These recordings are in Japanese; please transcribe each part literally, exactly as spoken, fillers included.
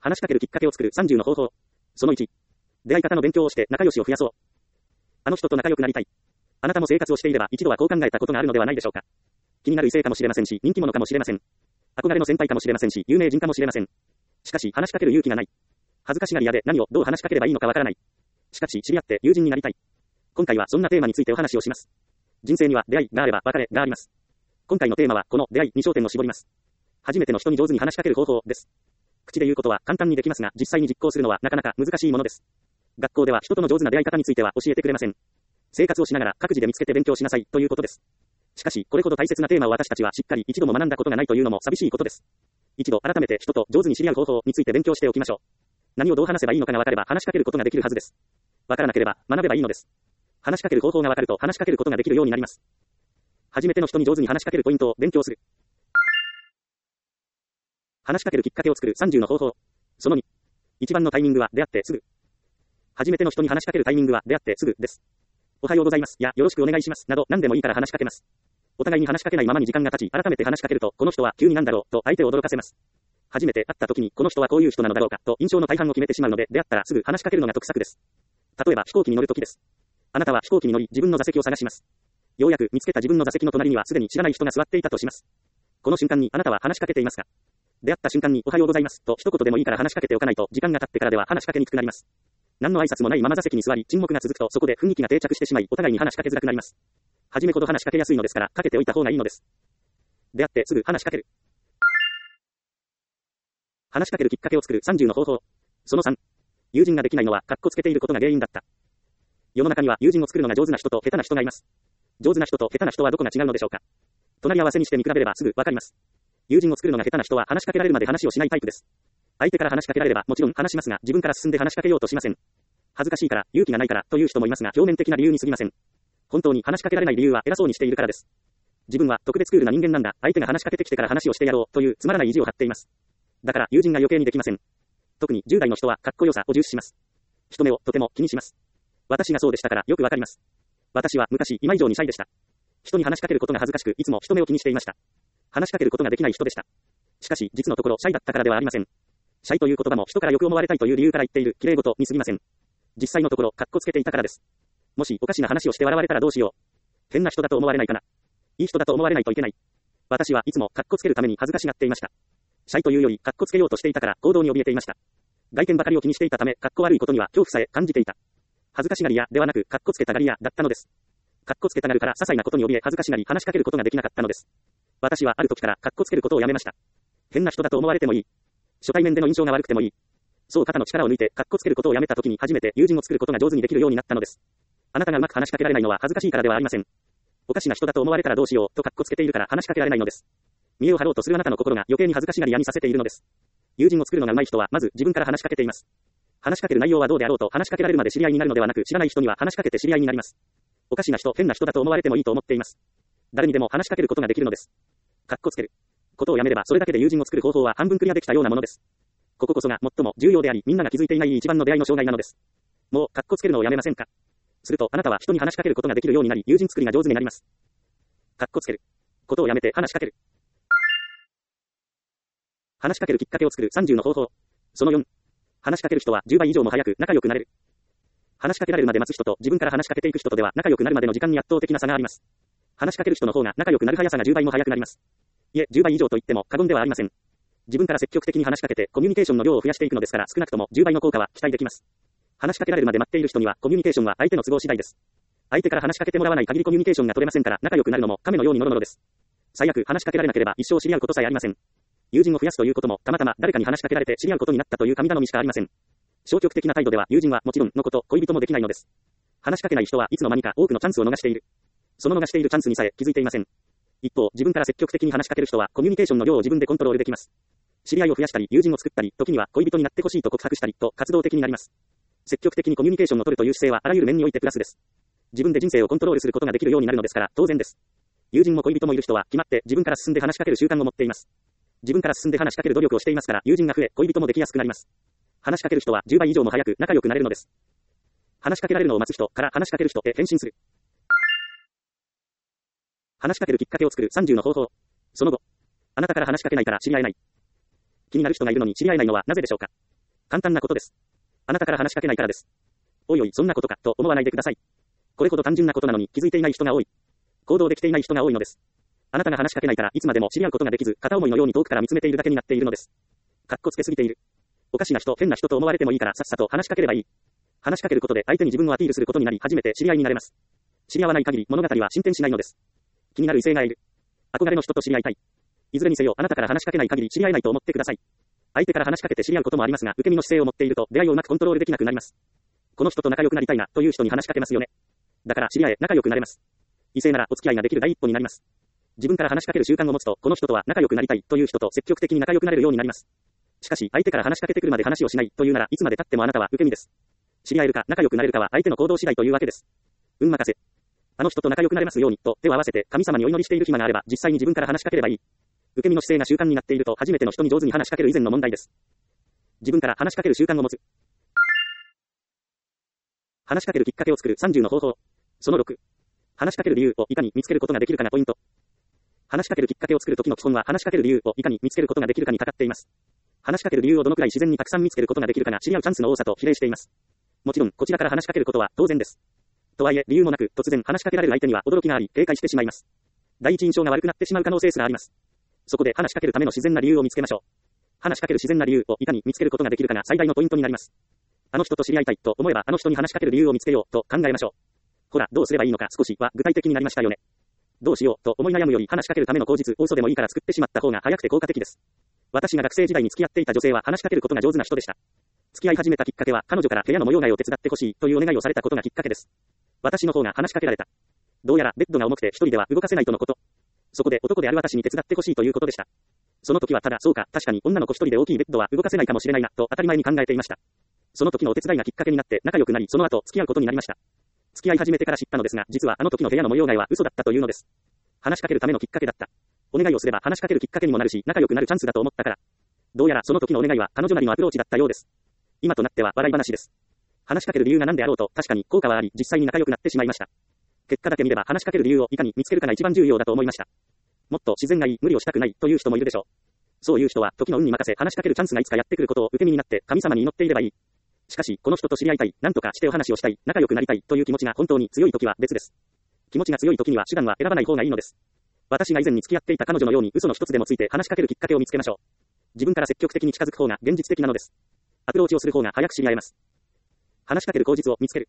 話しかけるきっかけを作るさんじゅうの方法。そのいち。出会い方の勉強をして仲良しを増やそう。あの人と仲良くなりたい。あなたも生活をしていれば一度はこう考えたことがあるのではないでしょうか。気になる異性かもしれませんし、人気者かもしれません。憧れの先輩かもしれませんし、有名人かもしれません。しかし、話しかける勇気がない。恥ずかしがり屋で何をどう話しかければいいのかわからない。しかし、知り合って友人になりたい。今回はそんなテーマについてお話をします。人生には出会いがあれば別れがあります。今回のテーマはこの出会いに焦点を絞ります。初めての人に上手に話しかける方法です。口で言うことは簡単にできますが、実際に実行するのはなかなか難しいものです。学校では人との上手な出会い方については教えてくれません。生活をしながら各自で見つけて勉強しなさいということです。しかし、これほど大切なテーマを私たちはしっかり一度も学んだことがないというのも寂しいことです。一度改めて人と上手に知り合う方法について勉強しておきましょう。何をどう話せばいいのかが分かれば話しかけることができるはずです。分からなければ学べばいいのです。話しかける方法が分かると話しかけることができるようになります。初めての人に上手に話しかけるポイントを勉強する。話しかけるきっかけを作るさんじゅうの方法。そのに。一番のタイミングは出会ってすぐ。初めての人に話しかけるタイミングは出会ってすぐです。おはようございますやよろしくお願いしますなど何でもいいから話しかけます。お互いに話しかけないままに時間が経ち、改めて話しかけると、この人は急になんだろうと相手を驚かせます。初めて会った時にこの人はこういう人なのだろうかと印象の大半を決めてしまうので、出会ったらすぐ話しかけるのが得策です。例えば飛行機に乗る時です。あなたは飛行機に乗り自分の座席を探します。ようやく見つけた自分の座席の隣にはすでに知らない人が座っていたとします。この瞬間にあなたは話しかけていますか？出会った瞬間におはようございますと一言でもいいから話しかけておかないと、時間が経ってからでは話しかけにくくなります。何の挨拶もないまま座席に座り沈黙が続くと、そこで雰囲気が定着してしまいお互いに話しかけづらくなります。初めほど話しかけやすいのですから、かけておいた方がいいのです。出会ってすぐ話しかける。話しかけるきっかけを作るさんじゅうの方法。そのさん。友人ができないのはカッコつけていることが原因だった。世の中には友人を作るのが上手な人と下手な人がいます。上手な人と下手な人はどこが違うのでしょうか。隣り合わせにして見比べればすぐわかります。友人を作るのが下手な人は話しかけられるまで話をしないタイプです。相手から話しかけられればもちろん話しますが、自分から進んで話しかけようとしません。恥ずかしいから、勇気がないからという人もいますが、表面的な理由に過ぎません。本当に話しかけられない理由は偉そうにしているからです。自分は特別クールな人間なんだ、相手が話しかけてきてから話をしてやろうというつまらない意地を張っています。だから友人が余計にできません。特にじゅう代の人はかっこよさを重視します。人目をとても気にします。私がそうでしたからよくわかります。私は昔今以上にシャイでした。人に話しかけることが恥ずかしく、いつも人目を気にしていました。話しかけることができない人でした。しかし実のところシャイだったからではありません。シャイという言葉も人からよく思われたいという理由から言っている綺麗事に過ぎません。実際のところかっこつけていたからです。もしおかしな話をして笑われたらどうしよう。変な人だと思われないかな。いい人だと思われないといけない。私はいつもかっこつけるために恥ずかしがっていました。シャイというよりかっこつけようとしていたから行動に怯えていました。外見ばかりを気にしていたため、かっこ悪いことには恐怖さえ感じていた。恥ずかしがり屋ではなくかっこつけたがり屋だったのです。かっこつけたがるから些細なことに怯え恥ずかしがり話しかけることができなかったのです。私はある時からかっこつけることをやめました。変な人だと思われてもいい。初対面での印象が悪くてもいい。そう肩の力を抜いてかっこつけることをやめた時に初めて友人を作ることが上手にできるようになったのです。あなたがうまく話しかけられないのは恥ずかしいからではありません。おかしな人だと思われたらどうしようとかっこつけているから話しかけられないのです。見栄を張ろうとするあなたの心が余計に恥ずかしがり屋にさせているのです。友人を作るのが上手い人はまず自分から話しかけています。話しかける内容はどうであろうと話しかけられるまで知り合いになるのではなく、知らない人には話しかけて知り合いになります。おかしな人、変な人だと思われてもいいと思っています。誰にでも話しかけることができるのです。かっこつけることをやめればそれだけで友人を作る方法は半分クリアできたようなものです。こここそが最も重要であり、みんなが気づいていない一番の出会いの障害なのです。もうかっこつけるのをやめませんか。するとあなたは人に話しかけることができるようになり、友人作りが上手になります。かっこつけることをやめて話しかける。話しかけるきっかけを作るさんじゅうの方法。そのよん。話しかける人はじゅうばい以上も早く仲良くなれる。話しかけられるまで待つ人と自分から話しかけていく人とでは仲良くなるまでの時間に圧倒的な差があります。話しかける人の方が仲良くなる速さがじゅうばいも速くなります。いえ、じゅうばい以上と言っても過言ではありません。自分から積極的に話しかけてコミュニケーションの量を増やしていくのですから、少なくともじゅうばいの効果は期待できます。話しかけられるまで待っている人にはコミュニケーションは相手の都合次第です。相手から話しかけてもらわない限りコミュニケーションが取れませんから、仲良くなるのも亀のようにもろもろです。最悪話しかけられなければ一生知り合うことさえありません。友人を増やすということもたまたま誰かに話しかけられて知り合うことになったという神頼みしかありません。消極的な態度では友人はもちろんのこと恋人もできないのです。話しかけない人はいつの間にか多くのチャンスを逃している。その逃しているチャンスにさえ気づいていません。一方、自分から積極的に話しかける人はコミュニケーションの量を自分でコントロールできます。知り合いを増やしたり、友人を作ったり、時には恋人になってほしいと告白したりと活動的になります。積極的にコミュニケーションを取るという姿勢はあらゆる面においてプラスです。自分で人生をコントロールすることができるようになるのですから当然です。友人も恋人もいる人は決まって自分から進んで話しかける習慣を持っています。自分から進んで話しかける努力をしていますから友人が増え、恋人もできやすくなります。話しかける人はじゅうばい以上も早く仲良くなれるのです。話しかけられるのを待つ人から話しかける人へ変身する。話しかけるきっかけを作るさんじゅうの方法。その後、あなたから話しかけないから知り合えない。気になる人がいるのに知り合えないのはなぜでしょうか。 簡単なことです。あなたから話しかけないからです。おいおい、そんなことか、と思わないでください。これほど単純なことなのに気づいていない人が多い。行動できていない人が多いのです。あなたが話しかけないからいつまでも知り合うことができず、片思いのように遠くから見つめているだけになっているのです。かっこつけすぎている。おかしな人、変な人と思われてもいいからさっさと話しかければいい。話しかけることで相手に自分をアピールすることになり初めて知り合いになれます。知り合わない限り物語は進展しないのです。気になる異性がいる。憧れの人と知り合いたい。いずれにせよあなたから話しかけない限り知り合えないと思ってください。相手から話しかけて知り合うこともありますが、受け身の姿勢を持っていると出会いをうまくコントロールできなくなります。この人と仲良くなりたいなという人に話しかけますよね。だから知り合え、仲良くなれます。異性ならお付き合いができる第一歩になります。自分から話しかける習慣を持つと、この人とは仲良くなりたいという人と積極的に仲良くなれるようになります。しかし、相手から話しかけてくるまで話をしないというならいつまで経ってもあなたは受け身です。知り合えるか仲良くなれるかは相手の行動次第というわけです。運任せ。あの人と仲良くなれますようにと手を合わせて神様にお祈りしている暇があれば実際に自分から話しかければいい。受け身の姿勢が習慣になっていると初めての人に上手に話しかける以前の問題です。自分から話しかける習慣を持つ。話しかけるきっかけを作るさんじゅうの方法。そのろく。話しかける理由をいかに見つけることができるかがポイント。話しかけるきっかけを作るときの基本は話しかける理由をいかに見つけることができるかにかかっています。話しかける理由をどのくらい自然にたくさん見つけることができるかが知り合うチャンスの多さと比例しています。もちろん、こちらから話しかけることは当然です。とはいえ、理由もなく突然話しかけられる相手には驚きがあり、警戒してしまいます。第一印象が悪くなってしまう可能性すらあります。そこで話しかけるための自然な理由を見つけましょう。話しかける自然な理由をいかに見つけることができるかが最大のポイントになります。あの人と知り合いたいと思えばあの人に話しかける理由を見つけようと考えましょう。ほら、どうすればいいのか少しは具体的になりましたよね。どうしようと思い悩むより話しかけるための口実を嘘でもいいから作ってしまった方が早くて効果的です。私が学生時代に付き合っていた女性は話しかけることが上手な人でした。付き合い始めたきっかけは彼女から部屋の模様替えを手伝ってほしいというお願いをされたことがきっかけです。私の方が話しかけられた。どうやらベッドが重くて一人では動かせないとのこと。そこで男である私に手伝ってほしいということでした。その時はただそうか、確かに女の子一人で大きいベッドは動かせないかもしれないなと当たり前に考えていました。その時のお手伝いがきっかけになって仲良くなり、その後付き合うことになりました。付き合い始めてから知ったのですが、実はあの時の部屋の模様替えは嘘だったというのです。話しかけるためのきっかけだった。お願いをすれば話しかけるきっかけにもなるし、仲良くなるチャンスだと思ったから。どうやらその時のお願いは彼女なりのアプローチだったようです。今となっては笑い話です。話しかける理由が何であろうと確かに効果はあり、実際に仲良くなってしまいました。結果だけ見れば話しかける理由をいかに見つけるかが一番重要だと思いました。もっと自然がいい、無理をしたくないという人もいるでしょう。そういう人は時の運に任せ話しかけるチャンスがいつかやってくることを受け身になって神様に祈っていればいい。しかし、この人と知り合いたい、何とかしてお話をしたい、仲良くなりたいという気持ちが本当に強い時は別です。気持ちが強い時には手段は選ばない方がいいのです。私が以前に付き合っていた彼女のように嘘の一つでもついて話しかけるきっかけを見つけましょう。自分から積極的に近づく方が現実的なのです。アプローチをする方が早く知り合えます。話しかける口実を見つける。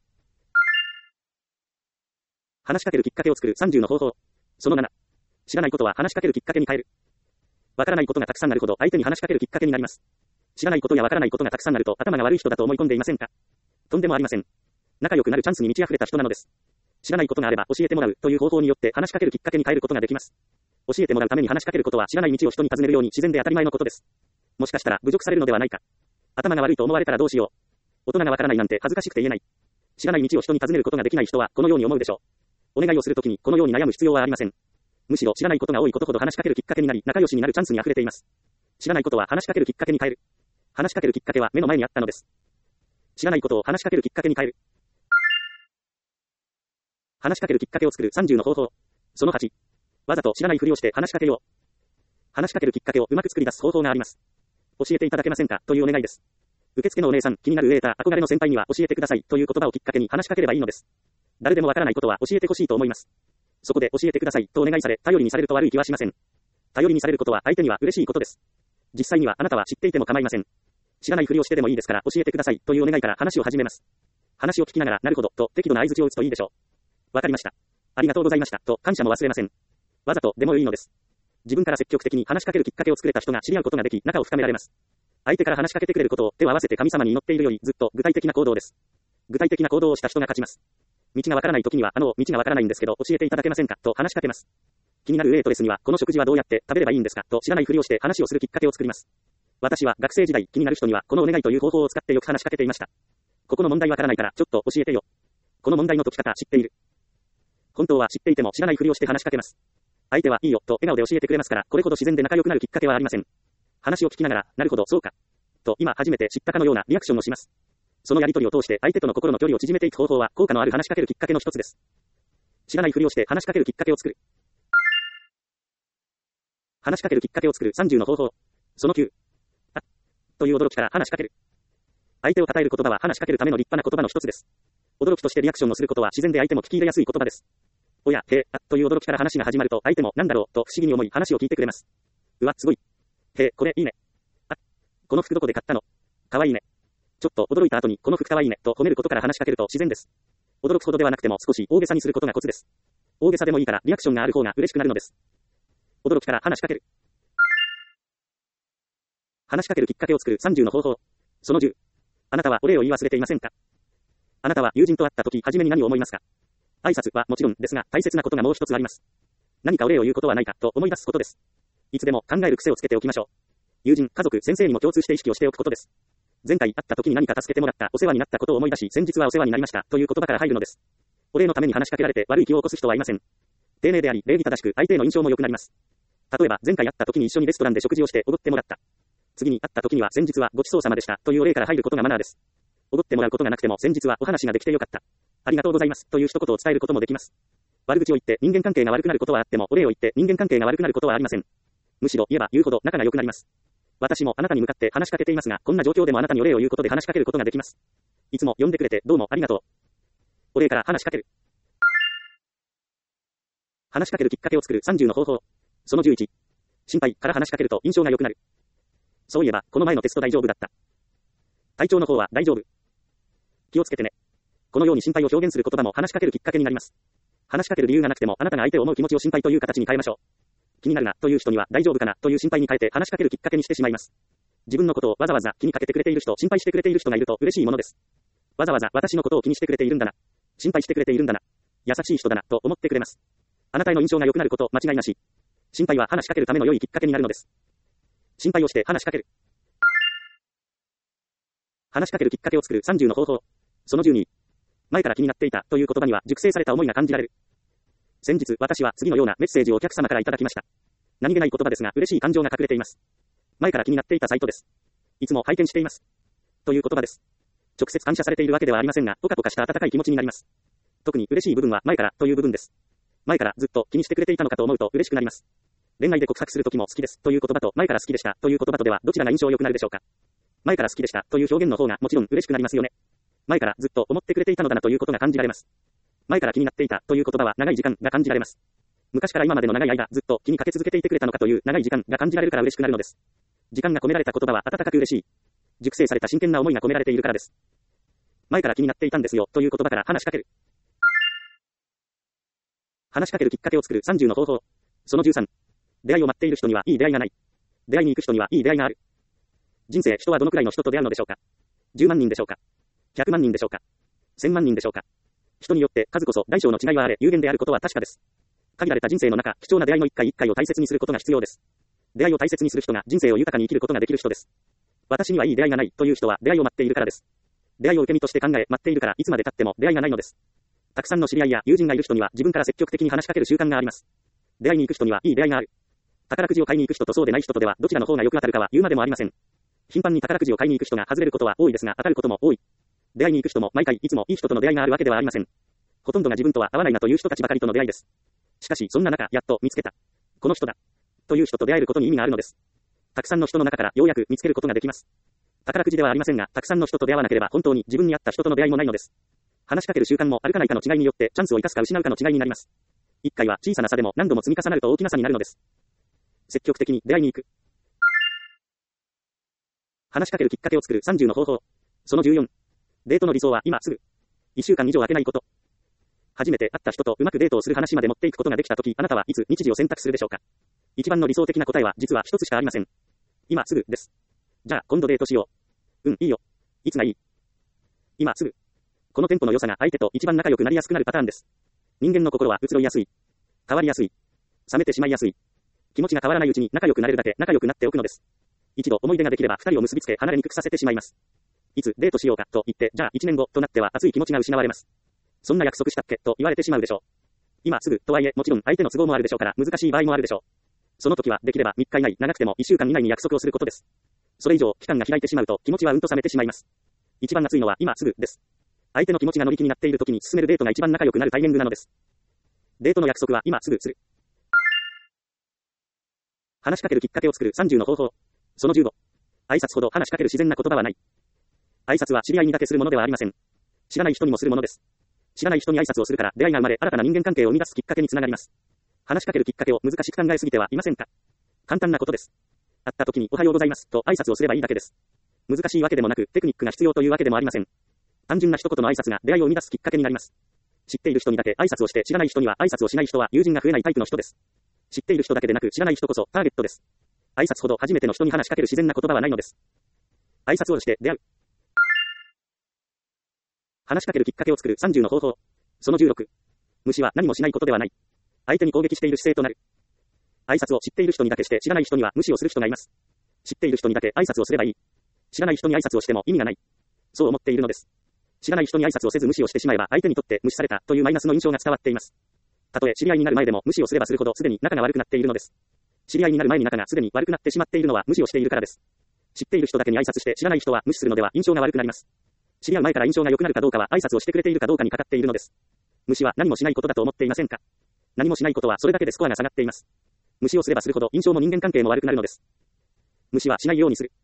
話しかけるきっかけを作るさんじゅうの方法。そのなな。知らないことは話しかけるきっかけに変える。わからないことがたくさんなるほど相手に話しかけるきっかけになります。知らないことやわからないことがたくさんなると頭が悪い人だと思い込んでいませんか？とんでもありません。仲良くなるチャンスに満ち溢れた人なのです。知らないことがあれば教えてもらうという方法によって話しかけるきっかけに変えることができます。教えてもらうために話しかけることは知らない道を人に尋ねるように自然で当たり前のことです。もしかしたら侮辱されるのではないか。頭が悪いと思われたらどうしよう。大人がわからないなんて恥ずかしくて言えない。知らない道を人に尋ねることができない人はこのように思うでしょう。お願いをするときにこのように悩む必要はありません。むしろ知らないことが多いことほど話しかけるきっかけになり仲良しになるチャンスに溢れています。知らないことは話しかけるきっかけに変える。話しかけるきっかけは目の前にあったのです。知らないことを話しかけるきっかけに変える。話しかけるきっかけを作るさんじゅうの方法。そのはち。わざと知らないふりをして話しかけよう。話しかけるきっかけをうまく作り出す方法があります。教えていただけませんかというお願いです。受付のお姉さん、気になるウェーター、憧れの先輩には教えてくださいという言葉をきっかけに話しかければいいのです。誰でもわからないことは教えてほしいと思います。そこで教えてくださいとお願いされ、頼りにされると悪い気はしません。頼りにされることは相手には嬉しいことです。実際にはあなたは知っていても構いません。知らないふりをしてでもいいですから教えてくださいというお願いから話を始めます。話を聞きながらなるほどと適度な相槌を打つといいでしょう。わかりました。ありがとうございましたと感謝も忘れません。わざとでもいいのです。自分から積極的に話しかけるきっかけを作れた人が知り合うことができ仲を深められます。相手から話しかけてくれることを手を合わせて神様に祈っているよりずっと具体的な行動です。具体的な行動をした人が勝ちます。道がわからない時にはあの道がわからないんですけど教えていただけませんかと話しかけます。気になるウェイトレスにはこの食事はどうやって食べればいいんですかと知らないふりをして話をするきっかけを作ります。私は学生時代気になる人にはこのお願いという方法を使ってよく話しかけていました。ここの問題わからないからちょっと教えてよ。この問題の解き方知っている。本当は知っていても知らないふりをして話しかけます。相手はいいよと笑顔で教えてくれますからこれほど自然で仲良くなるきっかけはありません。話を聞きながらなるほどそうかと今初めて知ったかのようなリアクションをします。そのやり取りを通して相手との心の距離を縮めていく方法は効果のある話しかけるきっかけの一つです。知らないふりをして話しかけるきっかけを作る。話しかけるきっかけを作るさんじゅうの方法。そのきゅう。あ、という驚きから話しかける。 相手を称える言葉は話しかけるための立派な言葉の一つです。驚きとしてリアクションをすることは自然で相手も聞き入れやすい言葉です。おや、へえ、あ、という驚きから話が始まると相手もなんだろうと不思議に思い話を聞いてくれます。うわ、すごい。へえ、これいいね。あ、この服どこで買ったの？かわいいね。ちょっと驚いた後にこの服かわいいねと褒めることから話しかけると自然です。驚くほどではなくても少し大げさにすることがコツです。大げさでもいいからリアクションがある方が嬉しくなるのです。驚きから話しかける。話しかけるきっかけを作るさんじゅうの方法。そのじゅう。あなたはお礼を言い忘れていませんか？あなたは友人と会った時、初めに何を思いますか？挨拶はもちろんですが、大切なことがもう一つあります。何かお礼を言うことはないかと思い出すことです。いつでも考える癖をつけておきましょう。友人、家族、先生にも共通して意識をしておくことです。前回会った時に何か助けてもらった、お世話になったことを思い出し、先日はお世話になりましたという言葉から入るのです。お礼のために話しかけられて悪い気を起こす人はいません。丁寧であり、礼儀正しく、相手への印象も良くなります。例えば、前回会った時に一緒にレストランで食事をしておごってもらった。次に会った時には先日はごちそうさまでしたというお礼から入ることがマナーです。おごってもらうことがなくても先日はお話ができてよかった。ありがとうございますという一言を伝えることもできます。悪口を言って人間関係が悪くなることはあってもお礼を言って人間関係が悪くなることはありません。むしろ言えば言うほど仲が良くなります。私もあなたに向かって話しかけていますが、こんな状況でもあなたにお礼を言うことで話しかけることができます。いつも呼んでくれてどうもありがとう。お礼から話しかける。話しかけるきっかけを作るさんじゅうの方法。そのじゅういち。心配から話しかけると印象が良くなる。そういえば、この前のテスト大丈夫だった。体調の方は大丈夫。気をつけてね。このように心配を表現する言葉も話しかけるきっかけになります。話しかける理由がなくても、あなたが相手を思う気持ちを心配という形に変えましょう。気になるなという人には大丈夫かなという心配に変えて話しかけるきっかけにしてしまいます。自分のことをわざわざ気にかけてくれている人、心配してくれている人がいると嬉しいものです。わざわざ私のことを気にしてくれているんだな。心配してくれているんだな。優しい人だなと思ってくれます。あなたへの印象が良くなること間違いなし。心配は話しかけるための良いきっかけになるのです。心配をして話しかける。話しかけるきっかけを作るさんじゅうの方法。そのじゅうに。前から気になっていたという言葉には熟成された思いが感じられる。先日私は次のようなメッセージをお客様からいただきました。何気ない言葉ですが嬉しい感情が隠れています。前から気になっていたサイトです。いつも拝見しています。という言葉です。直接感謝されているわけではありませんが、ポカポカした温かい気持ちになります。特に嬉しい部分は前からという部分です。前からずっと気にしてくれていたのかと思うと嬉しくなります。恋愛で告白するときも好きですという言葉と前から好きでしたという言葉とではどちらが印象良くなるでしょうか。前から好きでしたという表現の方がもちろん嬉しくなりますよね。前からずっと思ってくれていたのだなということが感じられます。前から気になっていたという言葉は長い時間が感じられます。昔から今までの長い間ずっと気にかけ続けていてくれたのかという長い時間が感じられるから嬉しくなるのです。時間が込められた言葉は温かく嬉しい。熟成された真剣な思いが込められているからです。前から気になっていたんですよという言葉から話しかける。話しかけるきっかけを作るさんじゅうの方法。そのじゅうさん。出会いを待っている人にはいい出会いがない。出会いに行く人にはいい出会いがある。人生、人はどのくらいの人と出会うのでしょうか。じゅうまんにんでしょうか。ひゃくまんにんでしょうか。せんまんにんでしょうか。人によって数こそ大小の違いはあれ有限であることは確かです。限られた人生の中、貴重な出会いの一回一回を大切にすることが必要です。出会いを大切にする人が人生を豊かに生きることができる人です。私にはいい出会いがないという人は出会いを待っているからです。出会いを受け身として考え、待っているからいつまで経っても出会いがないのです。たくさんの知り合いや友人がいる人には自分から積極的に話しかける習慣があります。出会いに行く人にはいい出会いがある。宝くじを買いに行く人とそうでない人とではどちらの方がよく当たるかは言うまでもありません。頻繁に宝くじを買いに行く人が外れることは多いですが当たることも多い。出会いに行く人も毎回いつもいい人との出会いがあるわけではありません。ほとんどが自分とは合わないなという人たちばかりとの出会いです。しかしそんな中やっと見つけた。この人だ。という人と出会えることに意味があるのです。たくさんの人の中からようやく見つけることができます。宝くじではありませんが、たくさんの人と出会わなければ本当に自分に合った人との出会いもないのです。話しかける習慣もあるかないかの違いによってチャンスを生かすか失うかの違いになります。一回は小さな差でも何度も積み重なると大きな差になるのです。積極的に出会いに行く。話しかけるきっかけを作るさんじゅうの方法。そのじゅうよん。デートの理想は今すぐ。いっしゅうかん以上空けないこと。初めて会った人とうまくデートをする話まで持っていくことができたとき、あなたはいつ日時を選択するでしょうか。一番の理想的な答えは実は一つしかありません。今すぐです。じゃあ今度デートしよう。うん、いいよ。いつがいい？今すぐ。このテンポの良さが相手と一番仲良くなりやすくなるパターンです。人間の心は移ろいやすい。変わりやすい。冷めてしまいやすい。気持ちが変わらないうちに仲良くなれるだけ仲良くなっておくのです。一度思い出ができれば二人を結びつけ離れにくくさせてしまいます。いつデートしようかと言って、じゃあ一年後となっては熱い気持ちが失われます。そんな約束したっけと言われてしまうでしょう。今すぐとはいえもちろん相手の都合もあるでしょうから難しい場合もあるでしょう。その時はできればみっか以内、長くてもいっしゅうかん以内に約束をすることです。それ以上期間が開いてしまうと気持ちはうんと冷めてしまいます。一番熱いのは今すぐです。相手の気持ちが乗り気になっている時に進めるデートが一番仲良くなるタイミングなのです。デートの約束は今すぐする。話しかけるきっかけを作るさんじゅうの方法。そのじゅうご。挨拶ほど話しかける自然な言葉はない。 挨拶は知り合いにだけするものではありません。知らない人にもするものです。知らない人に挨拶をするから出会いが生まれ、新たな人間関係を生み出すきっかけにつながります。話しかけるきっかけを難しく考えすぎてはいませんか？簡単なことです。会った時におはようございますと挨拶をすればいいだけです。難しいわけでもなく、テクニックが必要というわけでもありません。単純な一言の挨拶が出会いを生み出すきっかけになります。知っている人にだけ挨拶をして、知らない人には挨拶をしない人は友人が増えないタイプの人です。知っている人だけでなく知らない人こそターゲットです。挨拶ほど初めての人に話しかける自然な言葉はないのです。挨拶をして出会う。話しかけるきっかけを作るさんじゅうの方法。そのじゅうろく。無視は何もしないことではない。相手に攻撃している姿勢となる。挨拶を知っている人にだけして知らない人には無視をする人がいます。知っている人にだけ挨拶をすればいい。知らない人に挨拶をしても意味がない。そう思っているのです。知らない人に挨拶をせず無視をしてしまえば相手にとって無視されたというマイナスの印象が伝わっています。たとえ知り合いになる前でも無視をすればするほどすでに仲が悪くなっているのです。知り合いになる前に仲がすでに悪くなってしまっているのは無視をしているからです。知っている人だけに挨拶して知らない人は無視するのでは印象が悪くなります。知り合う前から印象が良くなるかどうかは挨拶をしてくれているかどうかにかかっているのです。無視は何もしないことだと思っていませんか？何もしないことはそれだけでスコアが下がっています。無視をすればするほど印象も人間関係も悪くなるのです。無視はしないようにする。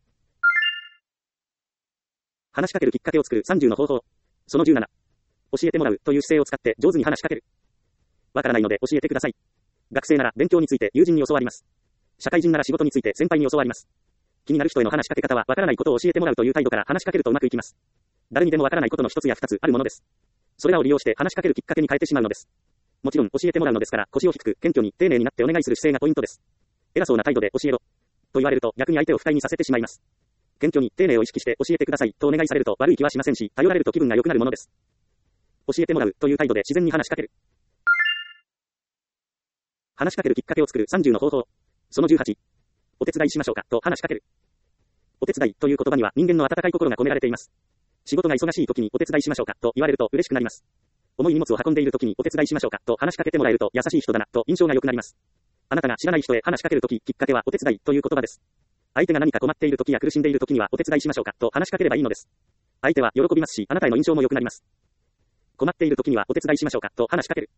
話しかけるきっかけを作るさんじゅうの方法。そのじゅうなな。教えてもらうという姿勢を使って上手に話しかける。わからないので教えてください。学生なら勉強について友人に教わります。社会人なら仕事について先輩に教わります。気になる人への話しかけ方はわからないことを教えてもらうという態度から話しかけるとうまくいきます。誰にでもわからないことの一つや二つあるものです。それらを利用して話しかけるきっかけに変えてしまうのです。もちろん教えてもらうのですから腰を低く謙虚に丁寧になってお願いする姿勢がポイントです。偉そうな態度で教えろと言われると逆に相手を不快にさせてしまいます。謙虚に丁寧を意識して教えてくださいとお願いされると悪い気はしませんし、頼られると気分が良くなるものです。教えてもらうという態度で自然に話しかける。話しかけるきっかけを作るさんじゅうの方法。そのじゅうはち。お手伝いしましょうかと話しかける。お手伝いという言葉には人間の温かい心が込められています。仕事が忙しい時にお手伝いしましょうかと言われると嬉しくなります。重い荷物を運んでいる時にお手伝いしましょうかと話しかけてもらえると優しい人だなと印象が良くなります。あなたが知らない人へ話しかける時、きっかけはお手伝いという言葉です。相手が何か困っている時や苦しんでいる時にはお手伝いしましょうかと話しかければいいのです。相手は喜びますし、あなたへの印象も良くなります。困っている時にはお手伝いしましょうかと話しかける。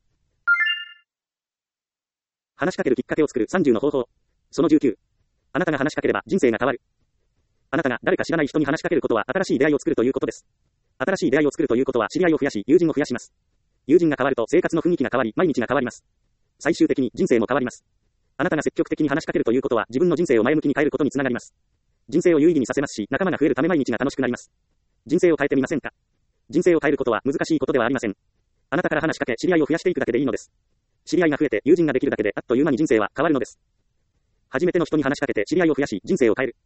話しかけるきっかけを作るさんじゅうの方法。そのじゅうきゅう。あなたが話しかければ人生が変わる。あなたが誰か知らない人に話しかけることは新しい出会いを作るということです。新しい出会いを作るということは知り合いを増やし、友人を増やします。友人が変わると生活の雰囲気が変わり、毎日が変わります。最終的に人生も変わります。あなたが積極的に話しかけるということは自分の人生を前向きに変えることにつながります。人生を有意義にさせますし、仲間が増えるため毎日が楽しくなります。人生を変えてみませんか？人生を変えることは難しいことではありません。あなたから話しかけ、知り合いを増やしていくだけでいいのです。知り合いが増えて友人ができるだけであっという間に人生は変わるのです。初めての人に話しかけて知り合いを増やし、人生を変える。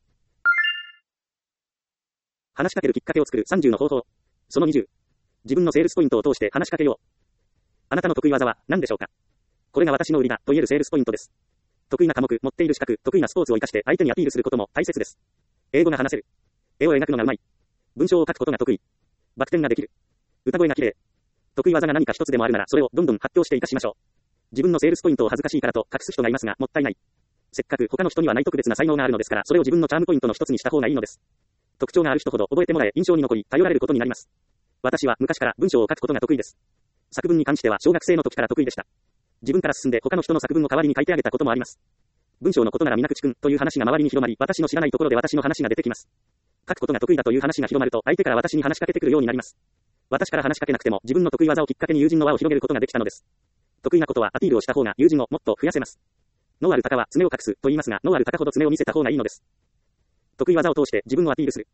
話しかけるきっかけを作るさんじゅうの方法。そのにじゅう。自分のセールスポイントを通して話しかけよう。あなたの得意技は何でしょうか？これが私の売りだと言えるセールスポイントです。得意な科目、持っている資格、得意なスポーツを活かして相手にアピールすることも大切です。英語が話せる。絵を描くのがうまい。文章を書くことが得意。バク転ができる。歌声が綺麗。得意技が何か一つでもあるならそれをどんどん発表して活かしましょう。自分のセールスポイントを恥ずかしいからと隠す人がいますがもったいない。せっかく他の人にはない特別な才能があるのですからそれを自分のチャームポイントの一つにした方がいいのです。特徴がある人ほど覚えてもらえ印象に残り頼られることになります。私は昔から文章を書くことが得意です。作文に関しては小学生の時から得意でした。自分から進んで他の人の作文を代わりに書いてあげたこともあります。文章のことなら皆口くんという話が周りに広まり、私の知らないところで私の話が出てきます。書くことが得意だという話が広まると相手から私に話しかけてくるようになります。私から話しかけなくても自分の得意技をきっかけに友人の輪を広げることができたのです。得意なことはアピールをした方が友人をもっと増やせます。脳ある鷹は爪を隠すと言いますが、脳ある鷹ほど爪を見せた方がいいのです。得意技を通して自分をアピールする。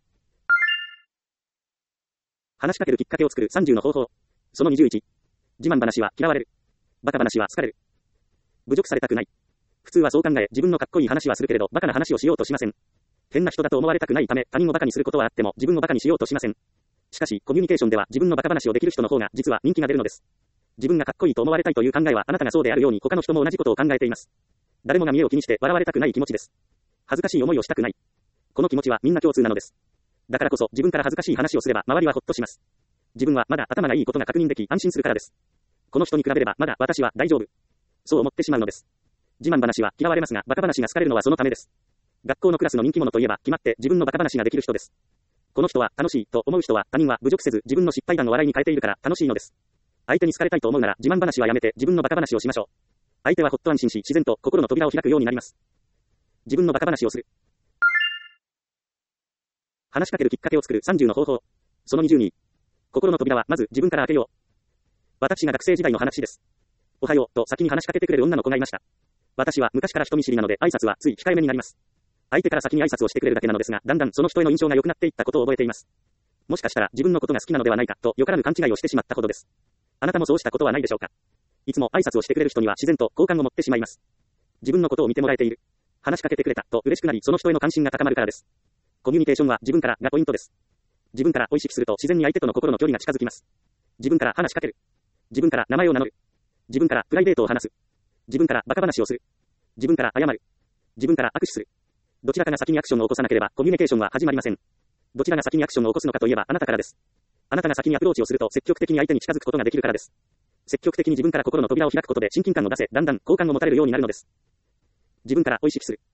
話しかけるきっかけを作るさんじゅうの方法。そのにじゅういち。自慢話は嫌われる。バカ話は好かれる。侮辱されたくない。普通はそう考え、自分のかっこいい話はするけれど、バカな話をしようとしません。変な人だと思われたくないため、他人をバカにすることはあっても、自分をバカにしようとしません。しかし、コミュニケーションでは自分のバカ話をできる人の方が、実は人気が出るのです。自分がかっこいいと思われたいという考えは、あなたがそうであるように、他の人も同じことを考えています。誰もが見栄を気にして笑われたくない気持ちです。恥ずかしい思いをしたくない。この気持ちはみんな共通なのです。だからこそ、自分から恥ずかしい話をすれば、周りはほっとします。自分はまだ頭がいいことが確認でき、安心するからです。この人に比べれば、まだ私は大丈夫。そう思ってしまうのです。自慢話は嫌われますが、バカ話が好かれるのはそのためです。学校のクラスの人気者といえば、決まって自分のバカ話ができる人です。この人は楽しいと思う人は、他人は侮辱せず自分の失敗談を笑いに変えているから楽しいのです。相手に好かれたいと思うなら、自慢話はやめて自分のバカ話をしましょう。相手はほっと安心し、自然と心の扉を開くようになります。自分のバカ話をする。話しかけるきっかけを作るさんじゅうの方法。 そのにじゅうに。心の扉はまず自分から開けよう。私が学生時代の話です。おはようと先に話しかけてくれる女の子がいました。私は昔から人見知りなので挨拶はつい控えめになります。相手から先に挨拶をしてくれるだけなのですが、だんだんその人への印象が良くなっていったことを覚えています。もしかしたら自分のことが好きなのではないかとよからぬ勘違いをしてしまったほどです。あなたもそうしたことはないでしょうか。いつも挨拶をしてくれる人には自然と好感を持ってしまいます。自分のことを見てもらえている。話しかけてくれたと嬉しくなり、その人への関心が高まるからです。コミュニケーションは自分からがポイントです。自分からを意識すると自然に相手との心の距離が近づきます。自分から話しかける。自分から名前を名乗る。自分からプライベートを話す。自分からバカ話をする。自分から謝る。自分から握手する。どちらかが先にアクションを起こさなければコミュニケーションは始まりません。どちらが先にアクションを起こすのかといえばあなたからです。あなたが先にアプローチをすると積極的に相手に近づくことができるからです。積極的に自分から心の扉を開くことで親近感を出せ、だんだん好感を持たれるようになるのです。自分からを意識する。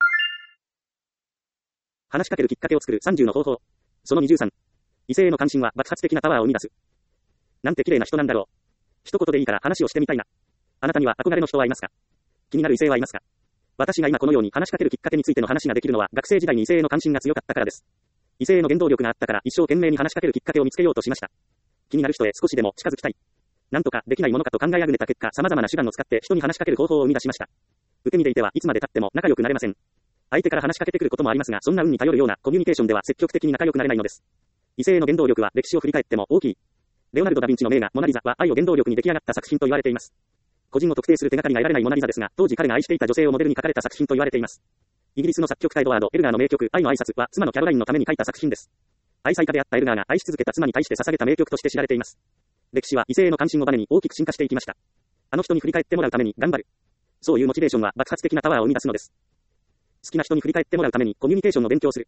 話しかけるきっかけを作るさんじゅうの方法。そのにじゅうさん。異性への関心は爆発的なパワーを生み出す。なんて綺麗な人なんだろう。一言でいいから話をしてみたいな。あなたには憧れの人はいますか？気になる異性はいますか？私が今このように話しかけるきっかけについての話ができるのは学生時代に異性への関心が強かったからです。異性への原動力があったから一生懸命に話しかけるきっかけを見つけようとしました。気になる人へ少しでも近づきたい。なんとかできないものかと考えあぐねた結果、様々な手段を使って人に話しかける方法を生み出しました。受け身でいてはいつまで経っても仲良くなれません。相手から話しかけてくることもありますが、そんな運に頼るようなコミュニケーションでは積極的に仲良くなれないのです。異性への原動力は歴史を振り返っても大きい。レオナルド・ダ・ヴィンチの名画モナリザは愛を原動力に出来上がった作品と言われています。個人を特定する手がかりが得られないモナリザですが、当時彼が愛していた女性をモデルに書かれた作品と言われています。イギリスの作曲家エドワード・エルガーの名曲愛の挨拶は妻のキャロラインのために書いた作品です。愛妻家であったエルガーが愛し続けた妻に対して捧げた名曲として知られています。歴史は異性への関心をバネに大きく進化していきました。あの人に振り返ってもらうために頑張る。そういうモチベーションは爆発的なパワーを生み出すのです。好きな人に振り返ってもらうためにコミュニケーションの勉強をする。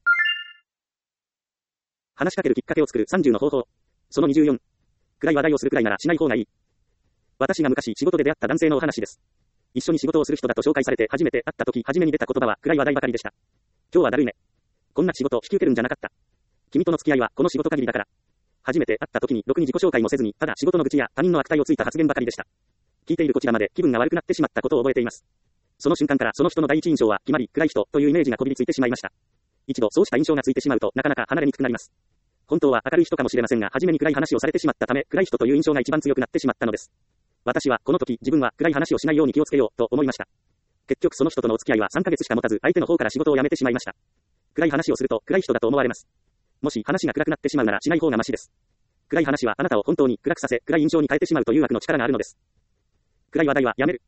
話しかけるきっかけを作るさんじゅうの方法。そのにじゅうよん。暗い話題をするくらいならしない方がいい。私が昔仕事で出会った男性のお話です。一緒に仕事をする人だと紹介されて初めて会った時初めに出た言葉は暗い話題ばかりでした。今日はだるいね。こんな仕事引き受けるんじゃなかった。君との付き合いはこの仕事限りだから。初めて会った時にろくに自己紹介もせずに、ただ仕事の愚痴や他人の悪態をついた発言ばかりでした。聞いているこちらまで気分が悪くなってしまったことを覚えています。その瞬間からその人の第一印象は決まり、暗い人というイメージがこびりついてしまいました。一度そうした印象がついてしまうとなかなか離れにくくなります。本当は明るい人かもしれませんが、初めに暗い話をされてしまったため、暗い人という印象が一番強くなってしまったのです。私はこの時自分は暗い話をしないように気をつけようと思いました。結局その人とのお付き合いはさんかげつしか持たず、相手の方から仕事を辞めてしまいました。暗い話をすると暗い人だと思われます。もし話が暗くなってしまうならしない方がマシです。暗い話はあなたを本当に暗くさせ、暗い印象に変えてしまうという悪の力があるのです。暗い話題はやめる。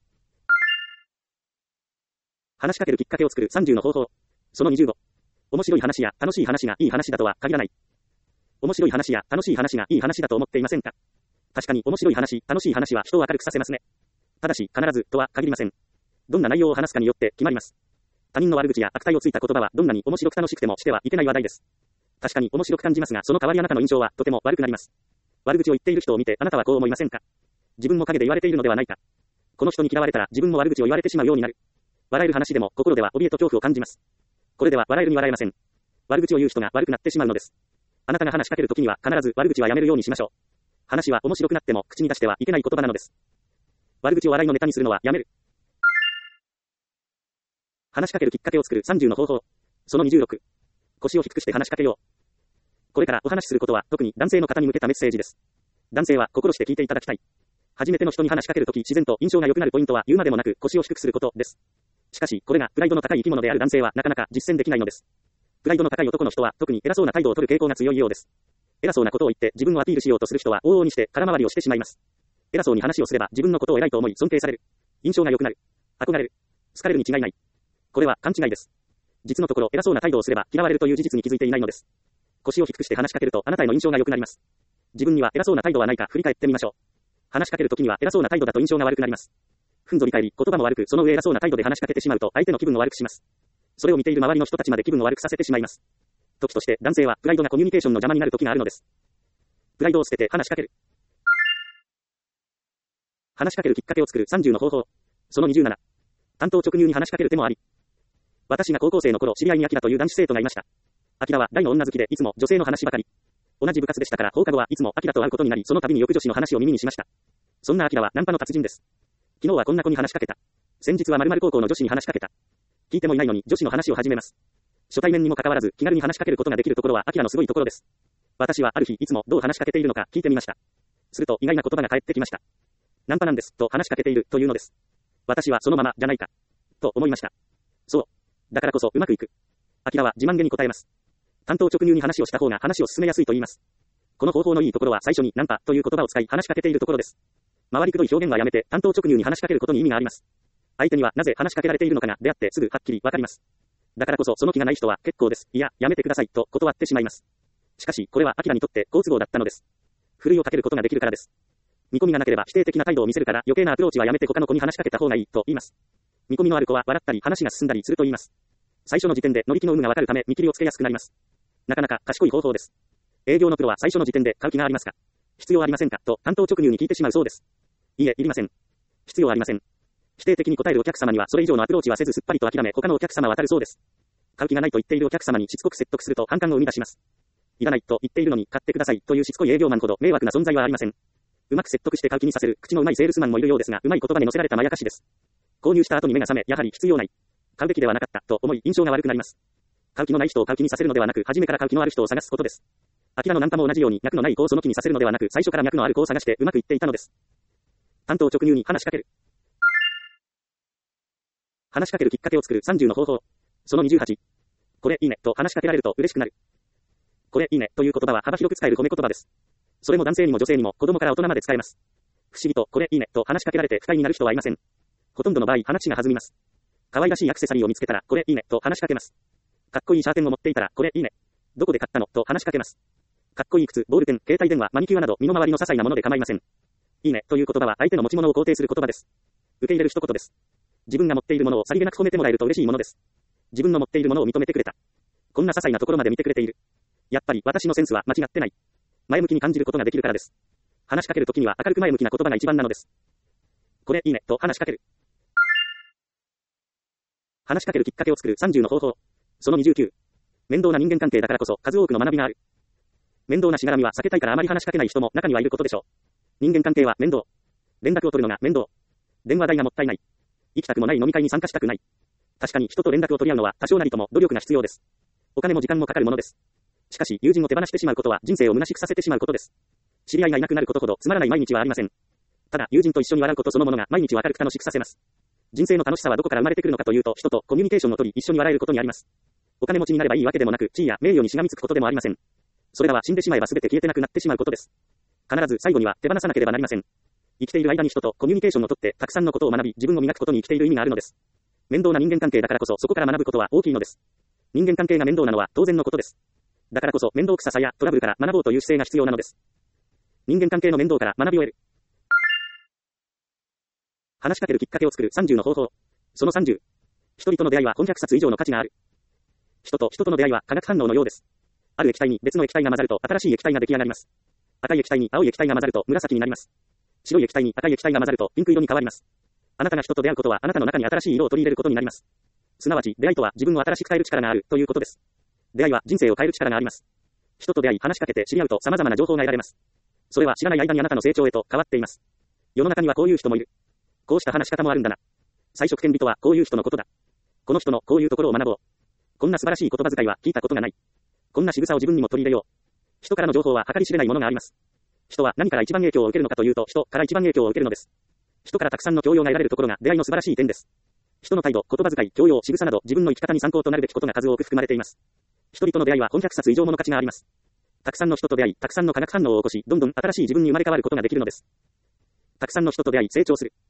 話しかけるきっかけを作るさんじゅうの方法。そのにじゅうご。面白い話や楽しい話がいい話だとは限らない。面白い話や楽しい話がいい話だと思っていませんか？確かに面白い話、楽しい話は人を明るくさせますね。ただし必ずとは限りません。どんな内容を話すかによって決まります。他人の悪口や悪態をついた言葉はどんなに面白く楽しくてもしてはいけない話題です。確かに面白く感じますが、その代わりあなたの印象はとても悪くなります。悪口を言っている人を見てあなたはこう思いませんか？自分も陰で言われているのではないか。この人に嫌われたら自分も悪口を言われてしまうようになる。笑える話でも心では怯えと恐怖を感じます。これでは笑えるに笑えません。悪口を言う人が悪くなってしまうのです。あなたが話しかけるときには必ず悪口はやめるようにしましょう。話は面白くなっても口に出してはいけない言葉なのです。悪口を笑いのネタにするのはやめる。話しかけるきっかけを作るさんじゅうの方法。そのにじゅうろく。腰を低くして話しかけよう。これからお話しすることは特に男性の方に向けたメッセージです。男性は心して聞いていただきたい。初めての人に話しかけるとき自然と印象が良くなるポイントは言うまでもなく腰を低くすることです。しかしこれがプライドの高い生き物である男性はなかなか実践できないのです。プライドの高い男の人は特に偉そうな態度を取る傾向が強いようです。偉そうなことを言って自分をアピールしようとする人は往々にして空回りをしてしまいます。偉そうに話をすれば自分のことを偉いと思い尊敬される。印象が良くなる。憧れる。好かれるに違いない。これは勘違いです。実のところ偉そうな態度をすれば嫌われるという事実に気づいていないのです。腰を低くして話しかけるとあなたへの印象が良くなります。自分には偉そうな態度はないか振り返ってみましょう。話しかけるときには偉そうな態度だと印象が悪くなります。ふんぞり返り、言葉も悪く、その上偉そうな態度で話しかけてしまうと相手の気分を悪くします。それを見ている周りの人たちまで気分を悪くさせてしまいます。時として男性はプライドがコミュニケーションの邪魔になる時があるのです。プライドを捨てて話しかける。話しかけるきっかけを作るさんじゅうの方法。そのにじゅうなな。単刀直入に話しかける手もあり。私が高校生の頃知り合いにアキラという男子生徒がいました。アキラは大の女好きでいつも女性の話ばかり。同じ部活でしたから放課後はいつもアキラと会うことになり、その度に翌女子の話を耳にしました。そんなアキラはナンパの達人です。昨日はこんな子に話しかけた。先日は〇〇高校の女子に話しかけた。聞いてもいないのに女子の話を始めます。初対面にもかかわらず気軽に話しかけることができるところはアキラのすごいところです。 私はある日いつもどう話しかけているのか聞いてみました。すると意外な言葉が返ってきました。ナンパなんです、と話しかけている、というのです。私はそのまま、じゃないか、と思いました。そう。だからこそ、うまくいく。アキラは自慢げに答えます。単刀直入に話をした方が話を進めやすいと言います。この方法のいいところは最初にナンパという言葉を使い話しかけているところです。回りくどい表現はやめて単刀直入に話しかけることに意味があります。相手にはなぜ話しかけられているのかが出会ってすぐはっきりわかります。だからこそその気がない人は結構です。いや、やめてくださいと断ってしまいます。しかし、これはアキラにとって好都合だったのです。ふるいをかけることができるからです。見込みがなければ否定的な態度を見せるから余計なアプローチはやめて他の子に話しかけた方がいいと言います。見込みのある子は笑ったり話が進んだりすると言います。最初の時点で乗り気の有無がわかるため見切りをつけやすくなります。なかなか賢い方法です。営業のプロは最初の時点で買う気がありますか？必要ありませんかと単刀直入に聞いてしまうそうです。いいえ、いりません。必要ありません。否定的に答えるお客様にはそれ以上のアプローチはせずすっぱりと諦め他のお客様は当たるそうです。買う気がないと言っているお客様にしつこく説得すると反感を生み出します。いらないと言っているのに買ってくださいというしつこい営業マンほど迷惑な存在はありません。うまく説得して買う気にさせる口のうまいセールスマンもいるようですが、うまい言葉に乗せられたまやかしです。購入した後に目が覚め、やはり必要ない。買うべきではなかったと思い印象が悪くなります。買う気のない人を買う気にさせるのではなく、初めから買う気のある人を探すことです。アキラのナンパも同じように脈のない子をその気にさせるのではなく、最初から脈のある子を探してうまくいっていたのです。単刀直入に話しかける。話しかけるきっかけを作るさんじゅうの方法。そのにじゅうはち。これいいねと話しかけられると嬉しくなる。これいいねという言葉は幅広く使える褒め言葉です。それも男性にも女性にも子供から大人まで使えます。不思議とこれいいねと話しかけられて不快になる人はいません。ほとんどの場合話が弾みます。可愛らしいアクセサリーを見つけたらこれいいねと話しかけます。かっこいいシャーペンを持っていたらこれいいね。どこで買ったのと話しかけます。かっこいい靴、ボールペン、携帯電話、マニキュアなど身の回りの些細なもので構いません。いいねという言葉は相手の持ち物を肯定する言葉です。受け入れる一言です。自分が持っているものをさりげなく褒めてもらえると嬉しいものです。自分の持っているものを認めてくれた。こんな些細なところまで見てくれている。やっぱり私のセンスは間違ってない。前向きに感じることができるからです。話しかけるときには明るく前向きな言葉が一番なのです。これいいねと話しかける。話しかけるきっかけを作るさんじゅうの方法。そのにじゅうきゅう。面倒な人間関係だからこそ数多くの学びがある。面倒なしがらみは避けたいからあまり話しかけない人も中にはいることでしょう。人間関係は面倒。連絡を取るのが面倒。電話代がもったいない。行きたくもない飲み会に参加したくない。確かに人と連絡を取り合うのは多少なりとも努力が必要です。お金も時間もかかるものです。しかし友人を手放してしまうことは人生を虚しくさせてしまうことです。知り合いがいなくなることほどつまらない毎日はありません。ただ友人と一緒に笑うことそのものが毎日を明るく楽しくさせます。人生の楽しさはどこから生まれてくるのかというと、人とコミュニケーションを取り一緒に笑えることにあります。お金持ちになればいいわけでもなく、地位や名誉にしがみつくことでもありません。それらは死んでしまえば全て消えてなくなってしまうことです。必ず最後には手放さなければなりません。生きている間に人とコミュニケーションをとってたくさんのことを学び、自分を磨くことに生きている意味があるのです。面倒な人間関係だからこそそこから学ぶことは大きいのです。人間関係が面倒なのは当然のことです。だからこそ面倒くささやトラブルから学ぼうという姿勢が必要なのです。人間関係の面倒から学びを得る。話しかけるきっかけを作るさんじゅうの方法。そのさんじゅう。人との出会いは本ひゃくさつ以上の価値がある。人と人との出会いは化学反応のようです。ある液体に別の液体が混ざると新しい液体が出来上がります。赤い液体に青い液体が混ざると紫になります。白い液体に赤い液体が混ざるとピンク色に変わります。あなたが人と出会うことはあなたの中に新しい色を取り入れることになります。すなわち出会いとは自分を新しく変える力があるということです。出会いは人生を変える力があります。人と出会い話しかけて知り合うと様々な情報が得られます。それは知らない間にあなたの成長へと変わっています。世の中にはこういう人もいる。こうした話し方もあるんだな。才色天美とはこういう人のことだ。この人のこういうところを学ぼう。こんな素晴らしい言葉遣いは聞いたことがない。こんな仕草を自分にも取り入れよう。人からの情報は計り知れないものがあります。人は何から一番影響を受けるのかというと、人から一番影響を受けるのです。人からたくさんの教養が得られるところが出会いの素晴らしい点です。人の態度、言葉遣い、教養、仕草など自分の生き方に参考となるべきことが数多く含まれています。人々の出会いは本ひゃくさつ以上もの価値があります。たくさんの人と出会い、たくさんの化学反応を起こし、どんどん新しい自分に生まれ変わることができるのです。たくさんの人と出会い、成長する。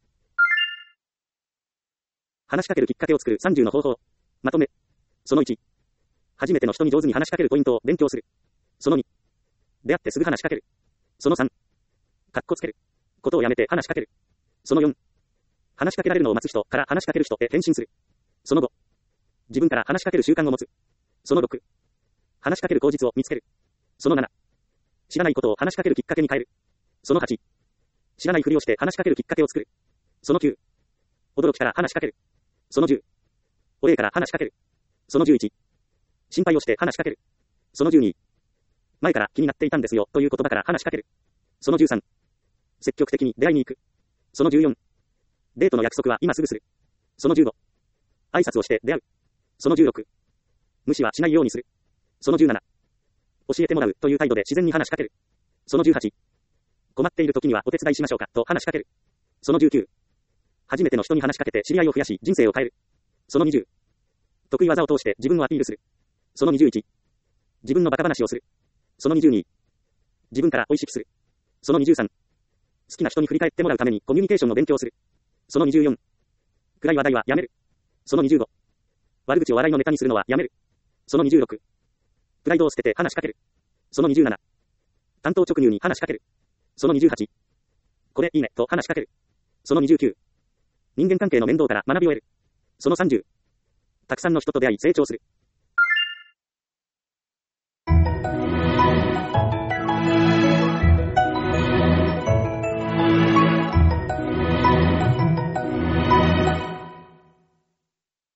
話しかけるきっかけを作るさんじゅうの方法。まとめ。そのいち。初めての人に上手に話しかけるポイントを勉強する。そのに。出会ってすぐ話しかける。そのさん。かっこつける。ことをやめて話しかける。そのよん。話しかけられるのを待つ人から話しかける人へ変身する。そのご。自分から話しかける習慣を持つ。そのろく。話しかける口実を見つける。そのなな。知らないことを話しかけるきっかけに変える。そのはち。知らないふりをして話しかけるきっかけを作る。そのきゅう。驚きから話しかける。そのじゅう。お礼から話しかける。そのじゅういち。心配をして話しかける。そのじゅうに。前から気になっていたんですよという言葉から話しかける。そのじゅうさん。積極的に出会いに行く。そのじゅうよん。デートの約束は今すぐする。そのじゅうご。挨拶をして出会う。そのじゅうろく。無視はしないようにする。そのじゅうなな。 教えてもらうという態度で自然に話しかける。そのじゅうはち、困っている時にはお手伝いしましょうかと話しかける。そのじゅうきゅう、初めての人に話しかけて知り合いを増やし人生を変える。そのにじゅう、得意技を通して自分をアピールする。そのにじゅういち、自分のバカ話をする。そのにじゅうに、自分から美味しくする。そのにじゅうさん、好きな人に振り返ってもらうためにコミュニケーションの勉強をする。そのにじゅうよん、暗い話題はやめる。そのにじゅうご、悪口を笑いのネタにするのはやめる。そのにじゅうろく、プライドを捨てて話しかける。そのにじゅうなな、単刀直入に話しかける。そのにじゅうはち、これいいねと話しかける。そのにじゅうきゅう、人間関係の面倒から学びを得る。そのさんじゅう、たくさんの人と出会い成長する。